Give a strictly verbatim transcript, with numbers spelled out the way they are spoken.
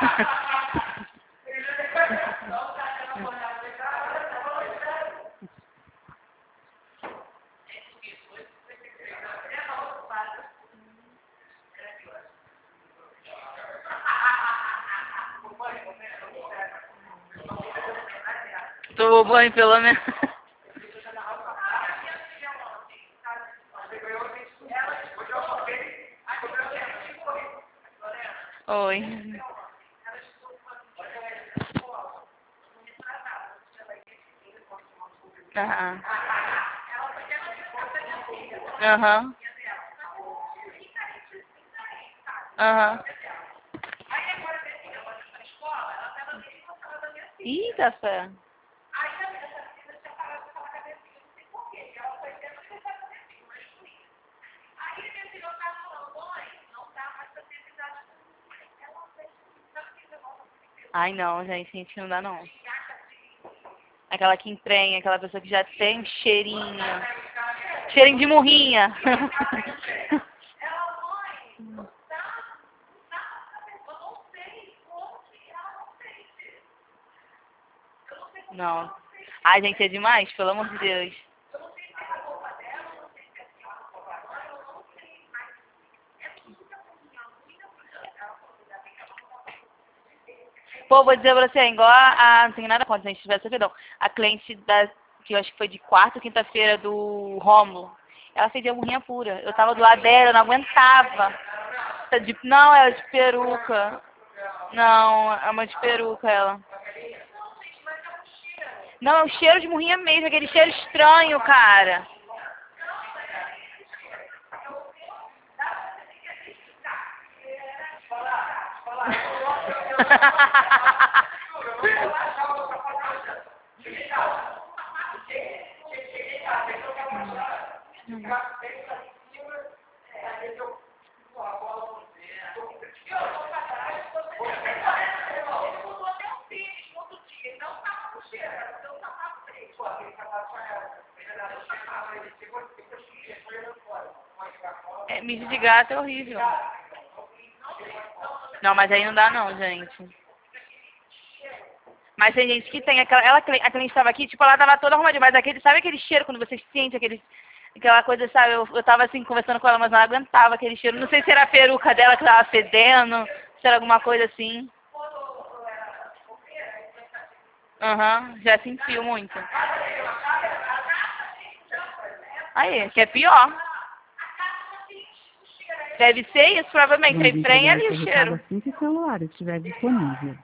Tomou banho pelo menos. Oi. Aham. Aham. Aham. Eita, fé. Ai, não, gente, gente, não dá, não. Aquela que emprenha, aquela pessoa que já tem cheirinho. Cheirinho de murrinha. Não. Ai, gente, é demais, pelo amor de Deus. Pô, vou dizer pra você, igual a, a não tem nada contra, se a gente tivesse perdão. A cliente da, que eu acho que foi de quarta ou quinta-feira do Rômulo, ela fez a murrinha pura. Eu tava do lado dela, eu não aguentava. De, não, ela é de peruca. Não, é uma de peruca ela. Não, é o cheiro de murrinha mesmo, aquele cheiro estranho, cara. É, mijo de gato é horrível. Não, mas aí não dá não, gente. Mas tem gente que tem, aquela, ela, a cliente estava aqui, tipo, ela tava toda arrumadinha, mas aquele, sabe aquele cheiro quando você sente aquele, aquela coisa, sabe, eu, eu tava assim, conversando com ela, mas não aguentava aquele cheiro, não sei se era a peruca dela que tava fedendo, se era alguma coisa assim. Aham, uhum, já sentiu muito. Aí, que é pior. Deve ser isso, provavelmente, aí prenha ali o cheiro. Assim que o celular estiver disponível.